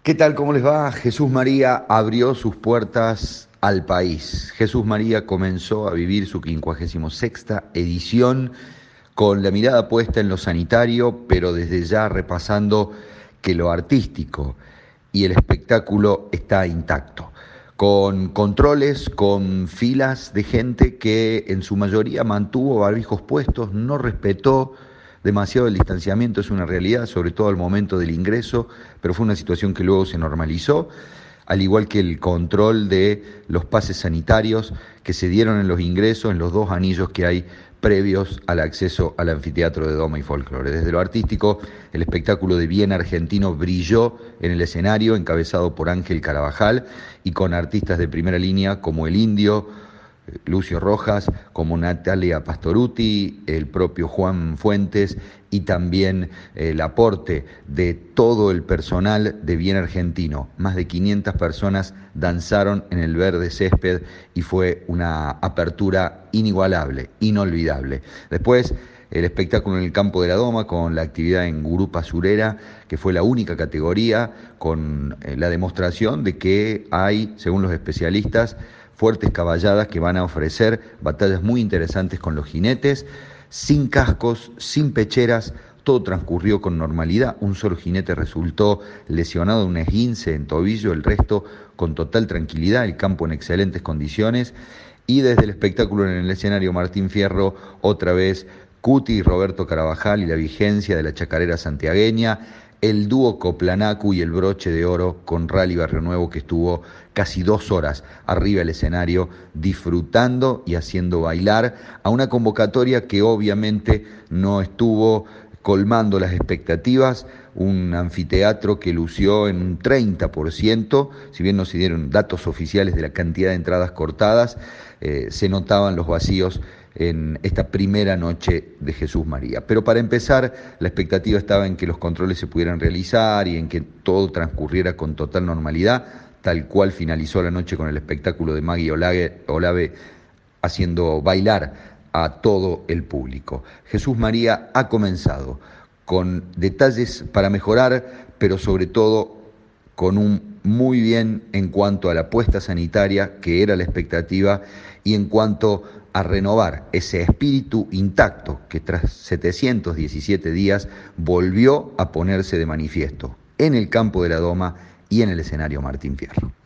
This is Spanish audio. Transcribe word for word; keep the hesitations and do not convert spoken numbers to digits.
¿Qué tal? ¿Cómo les va? Jesús María abrió sus puertas al país. Jesús María comenzó a vivir su quincuagésima sexta edición con la mirada puesta en lo sanitario, pero desde ya repasando que lo artístico y el espectáculo está intacto, con controles, con filas de gente que en su mayoría mantuvo barbijos puestos, no respetó demasiado el distanciamiento, es una realidad, sobre todo al momento del ingreso, pero fue una situación que luego se normalizó, al igual que el control de los pases sanitarios que se dieron en los ingresos, en los dos anillos que hay previos al acceso al anfiteatro de Doma y Folclore. Desde lo artístico, el espectáculo de Bien Argentino brilló en el escenario, encabezado por Ángel Carabajal y con artistas de primera línea como El Indio, Lucio Rojas, como Natalia Pastorutti, el propio Juan Fuentes y también el aporte de todo el personal de Bien Argentino. Más de quinientas personas danzaron en el verde césped y fue una apertura inigualable, inolvidable. Después, el espectáculo en el campo de la Doma con la actividad en Gurupa Surera, que fue la única categoría, con la demostración de que hay, según los especialistas, fuertes caballadas que van a ofrecer batallas muy interesantes con los jinetes, sin cascos, sin pecheras. Todo transcurrió con normalidad. Un solo jinete resultó lesionado de un esguince en tobillo, el resto con total tranquilidad, el campo en excelentes condiciones. Y desde el espectáculo en el escenario Martín Fierro, otra vez Cuti y Roberto Carabajal y la vigencia de la chacarera santiagueña, el dúo Coplanacu y el broche de oro con Rally Barrio Nuevo, que estuvo casi dos horas arriba del escenario disfrutando y haciendo bailar a una convocatoria que obviamente no estuvo colmando las expectativas, un anfiteatro que lució en un treinta por ciento, si bien no se dieron datos oficiales de la cantidad de entradas cortadas, eh, se notaban los vacíos en esta primera noche de Jesús María. Pero para empezar, la expectativa estaba en que los controles se pudieran realizar y en que todo transcurriera con total normalidad, tal cual finalizó la noche con el espectáculo de Maggie Olave, Olave haciendo bailar a todo el público. Jesús María ha comenzado con detalles para mejorar, pero sobre todo con un muy bien en cuanto a la apuesta sanitaria, que era la expectativa, y en cuanto a renovar ese espíritu intacto que tras setecientos diecisiete días volvió a ponerse de manifiesto en el campo de la Doma y en el escenario Martín Fierro.